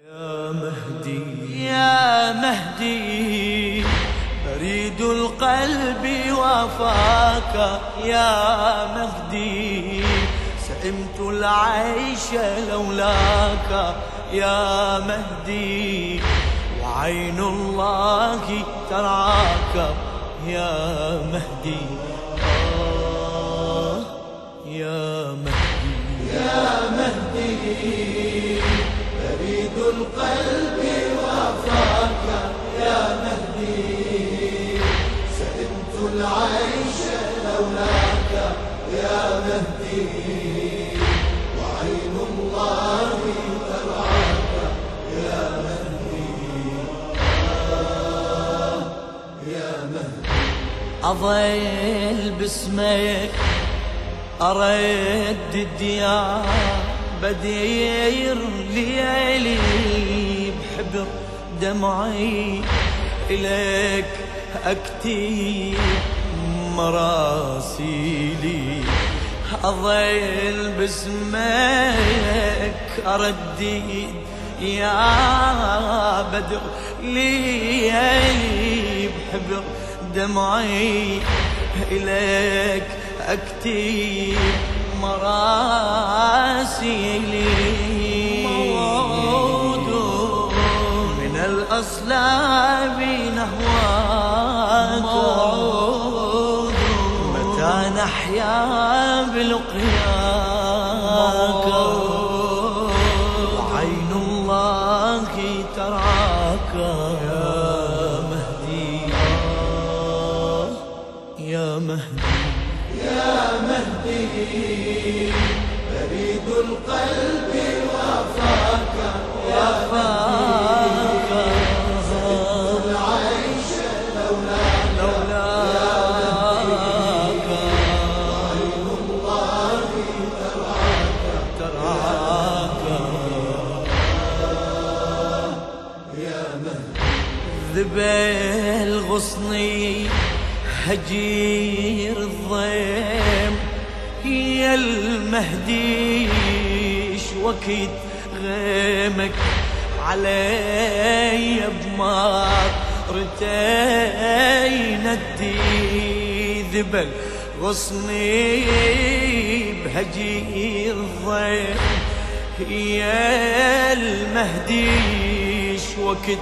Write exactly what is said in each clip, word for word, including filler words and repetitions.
يا مهدي يا مهدي بريد القلب وفاك يا مهدي، سئمت العيش لولاك يا مهدي، وعين الله ترعاك يا مهدي. آه يا مهدي يا مهدي بريد القلب وفاك يا مهدي، سئمت العيش لولاك يا مهدي، وعين الله ترعاك يا مهدي. آه يا مهدي أظل باسمك أردد يا بدير ليالي، بحبر دمعي إليك أكتب مراسيلي، أظل باسمك أردد يا بدر ليالي، بحبر دمعي إليك أكتب مراسيلي، موعود من الأصلاب نهواك، موعود متى نحيا بلقياك، وعين الله ترعاك يا مهدي. آه يا مهدي يا مهدي بريد القلب وفاك يا مهدي، سئمت العيش لولاك لولاك، وعين الله ترعاك ترعاك يا مهدي. ذبل غصني هجير الضيم يا المهدي، وكيد غيمك علي بمارتي ندي، ذبل غصني بهجير الضيم يا المهدي، وكيد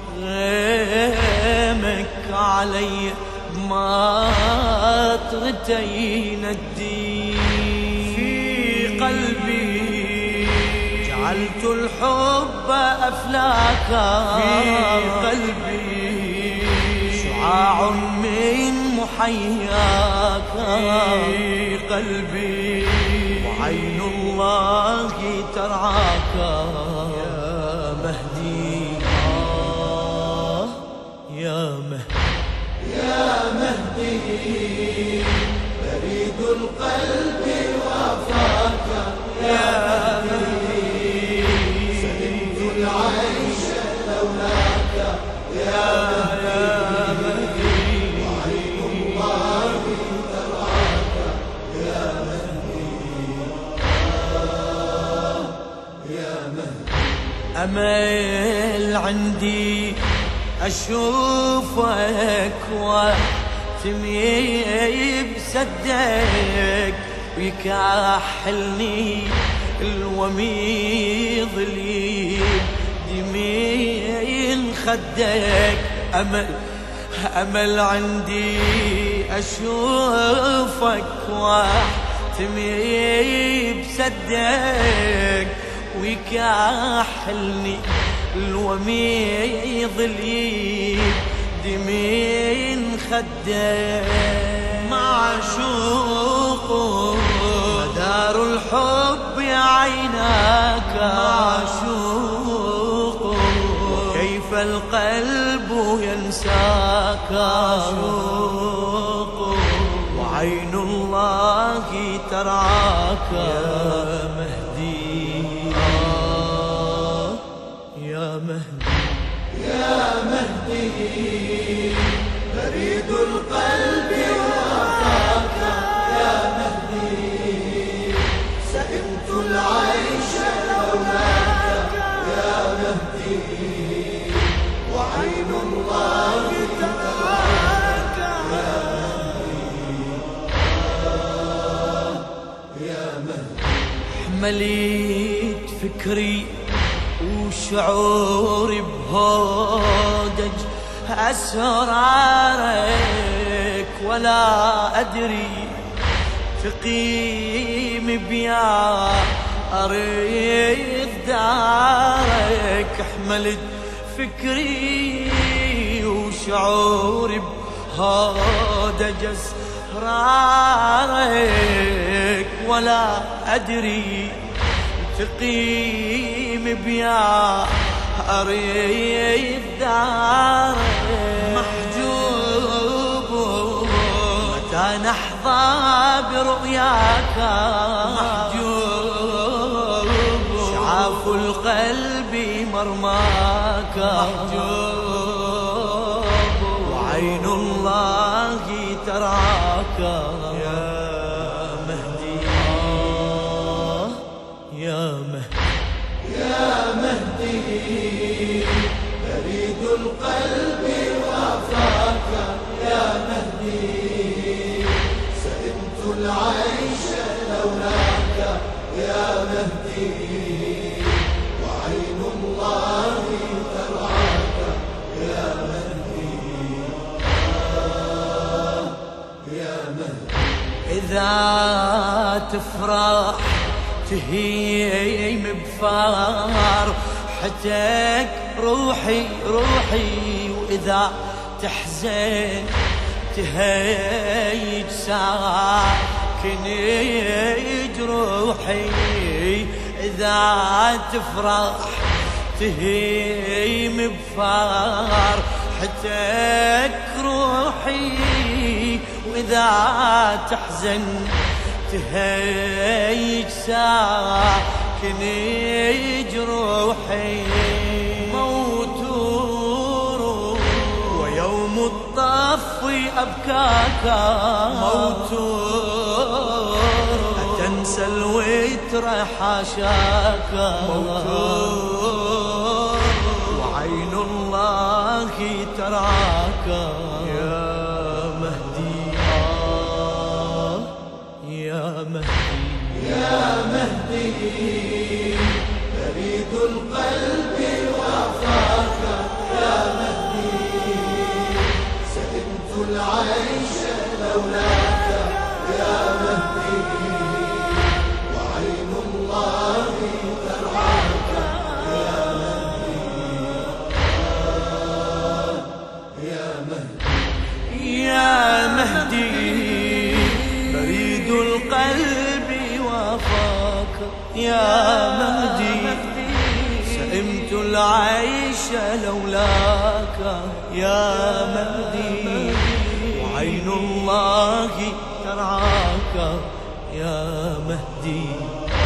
غيمك علي ما طرتي ندي، في قلبي جعلت الحب أفلاكا، في قلبي شعاع من محياك، في قلبي وعين الله ترعاك يا مهدي. آه يا مهدي يا مهدي بريد القلب وفاك يا مهدي، سئمت العيش لولاك يا مهدي، وعين الله ترعاك يا مهدي. آه يا مهدي أمل عندي أشوفك واهتمي بسدك، ويكحلني الوميض اللي يمين خدك، أمل أمل عندي أشوفك واهتمي بسدك، ويكحلني الوميض اللي دمين خدك، معشوق مدار الحب يا عيناك، معشوق كيف القلب ينساك، معشوق وعين الله ترعاك يا مهدي. آه يا مهدي يا مهدي بريد القلب وفاك يا مهدي، سئمت العيش لولاك يا مهدي. فكري وشعوري بهودج أسرارك، ولا أدري تقيم بيا أريد دارك. حملت فكري وشعوري بهودج أسرارك، ولا أدري تقيم بيا أريد دارك. محجوب متى نحظى برؤياك، محجوب شعاف القلب مرماك، محجوب وعين الله تراك يا مهدي. آه يا مهدي يا مهدي بريد القلب وافاك. يا مهدي سئمت العيش لولاك. يا مهدي وعين الله ترعاك. يا مهدي آه يا مهدي. إذا تفرح تهيم بفرحتك روحي روحي، وإذا تحزن تهيج ساكن جروحي. إذا تفرح تهيم بفرحتك روحي، وإذا تحزن تهيج ساكن جروحي. موتور ويوم الطفي أبكاك، موتور أتنسى الوتر حاشاك، موتور وعين الله تراك يا مهدي. آه يا مهدي يا مهدي بريد القلب وافاك. يا مهدي سئمت العيش لولاك. يا مهدي وعين الله ترعاك. يا مهدي آه يا مهدي. يا مهدي بريد القلب وافاك. يا مهدي سئمت العيش لولاك. يا مهدي وعين الله ترعاك. يا مهدي